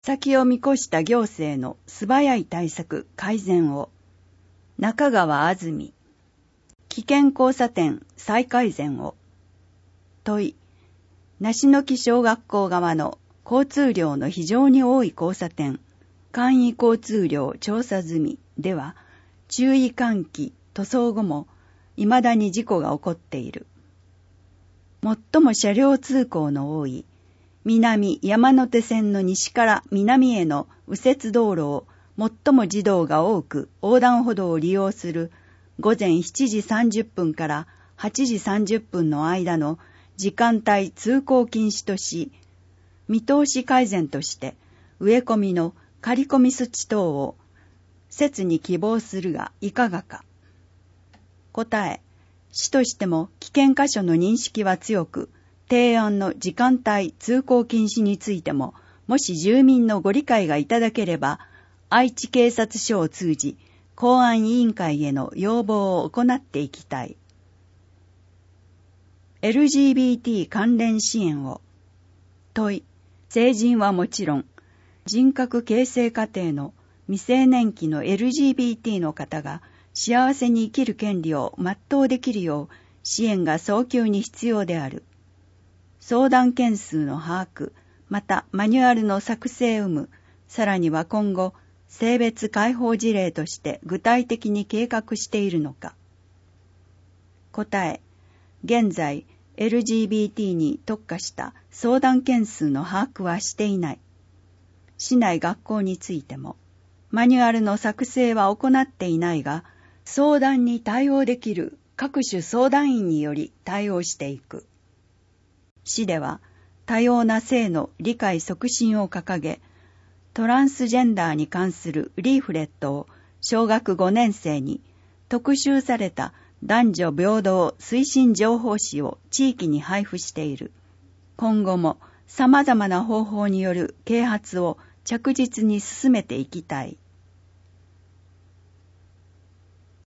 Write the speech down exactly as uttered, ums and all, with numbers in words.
先を見越した行政の素早い対策改善を。中川あずみ。危険交差点再改善を。問い。梨の木小学校側の交通量の非常に多い交差点、簡易交通量調査済みでは、注意喚起、塗装後も、未だに事故が起こっている。最も車両通行の多い、南山手線の西から南への右折道路を最も児童が多く横断歩道を利用する午前しちじさんじゅっぷんからはちじさんじゅっぷんの間の時間帯通行禁止とし、見通し改善として植え込みの刈り込み措置等を切に希望するがいかがか。答え、市としても危険箇所の認識は強く、提案の時間帯通行禁止についても、もし住民のご理解がいただければ、愛知警察署を通じ、公安委員会への要望を行っていきたい。エルジービーティー 関連支援を。問い、成人はもちろん、人格形成過程の未成年期の エルジービーティー の方が幸せに生きる権利を全うできるよう支援が早急に必要である。相談件数の把握、またマニュアルの作成有無、さらには今後、性別解放事例として具体的に計画しているのか。答え、現在 エルジービーティー に特化した相談件数の把握はしていない。市内学校についても、マニュアルの作成は行っていないが、相談に対応できる各種相談員により対応していく。市では多様な性の理解促進を掲げ、トランスジェンダーに関するリーフレットを小学ごねん生に特集された男女平等推進情報誌を地域に配布している。今後も様々な方法による啓発を着実に進めていきたい。